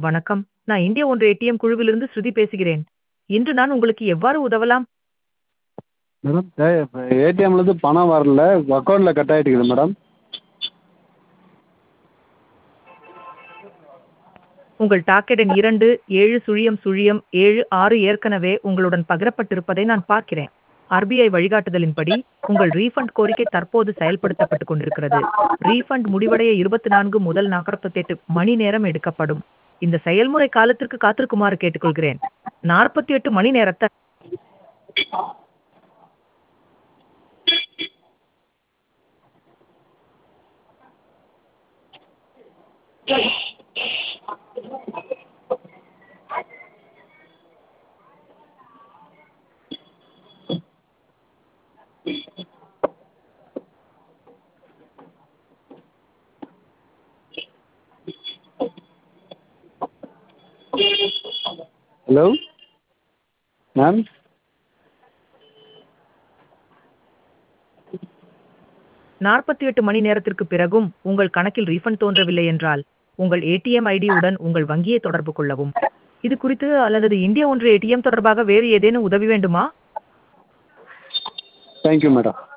வணக்கம். நான் இந்தியா ஒன்று ஏடிஎம் குழுவிலிருந்து ஸ்ருதி பேசுகிறேன். இன்று நான் உங்களுக்கு எவ்வாறு உதவலாம்? மேடம் இப்போ ஏடிஎம்லேருந்து பணம் வரல, அக்கௌண்ட்டில் கட் ஆகிட்டுக்குது மேடம். உங்கள் டாக்கெட் எண் 270076 ஏற்கனவே உங்களுடன் பகிரப்பட்டிருப்பதை நான் பார்க்கிறேன். ஆர்பிஐ வழிகாட்டுதலின்படி உங்கள் ரீஃபண்ட் கோரிக்கை தற்போது செயல்படுத்தப்பட்டுக் கொண்டிருக்கிறது. ரீஃபண்ட் முடிவடைய 24 முதல் 48 மணி நேரம் எடுக்கப்படும். இந்த செயல்முறை காலத்திற்கு காத்திருக்குமாறு கேட்டுக்கொள்கிறேன். 48 மணி நேரத்தை ஹலோ மேம். 48 மணி நேரத்திற்கு பிறகும் உங்கள் கணக்கில் ரீஃபண்ட் தோன்றவில்லை என்றால், உங்கள் ஏடிஎம் ஐடி உடன் உங்கள் வங்கியை தொடர்பு கொள்ளவும். இது குறித்து அல்லது இந்தியா ஒன்று ஏடிஎம் தொடர்பாக வேறு ஏதேனும் உதவி வேண்டுமா? Thank you madam.